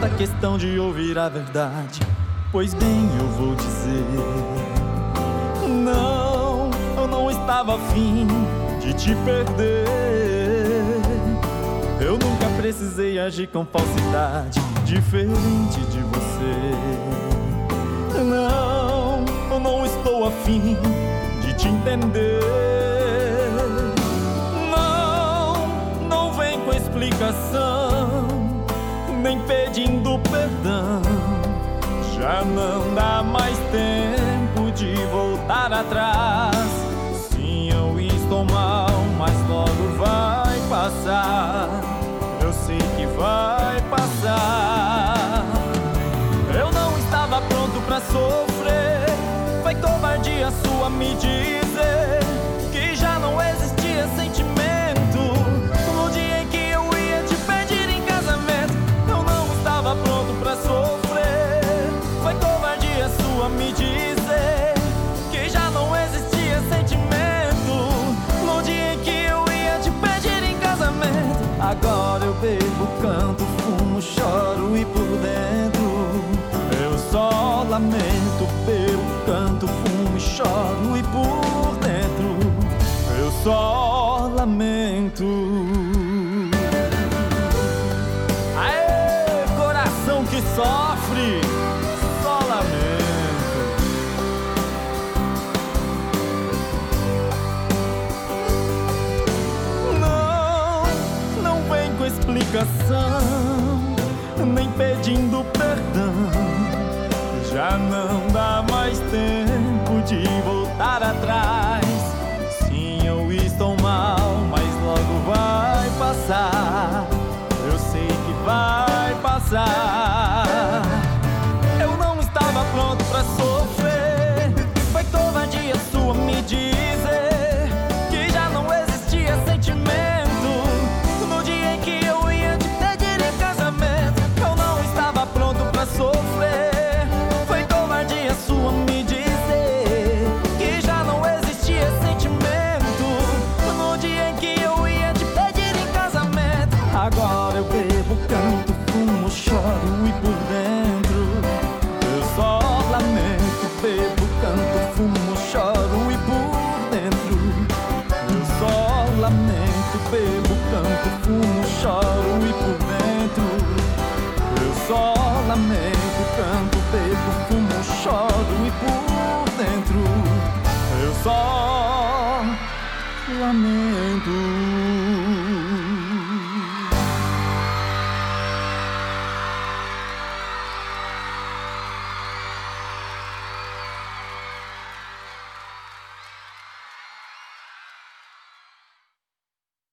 faça questão de ouvir a verdade. Pois bem, eu vou dizer: não, eu não estava afim de te perder. Eu nunca precisei agir com falsidade, diferente de você. Não, eu não estou afim de te entender. Não vem com explicação, nem pedindo perdão. Já não dá mais tempo de voltar atrás. Sim, eu estou mal, mas logo vai passar. Eu sei que vai passar. Eu não estava pronto pra sofrer. Foi covardia sua me dizer que já não existia sentimento no dia em que eu ia te pedir em casamento. Eu não estava pronto pra sofrer. Foi covardia sua me dizer que já não existia sentimento no dia em que eu ia te pedir em casamento. Agora eu bebo, canto, fumo, choro e por dentro eu só lamento. Bebo, canto, fumo e choro e por dentro eu só lamento. Aê, coração que sofre, só lamento. Não vem com explicação, nem pedindo perdão. Já não dá mais tempo de voltar atrás. Sim, eu estou mal, mas logo vai passar. Eu sei que vai passar. Eu não estava pronto pra sofrer. Foi covardia sua me dizer que já não existia sentimento no dia em que eu ia te pedir em casamento. Eu não estava pronto pra sofrer. Foi covardia sua me dizer que já não existia sentimento no dia em que eu ia te pedir em casamento. Agora eu bebo, canto, fumo, choro e por dentro eu só lamento. Bebo, canto, fumo, choro e por dentro eu só lamento. Bebo, canto, fumo, choro e por dentro eu só lamento. Canto, bebo, fumo, choro e por dentro eu só lamento.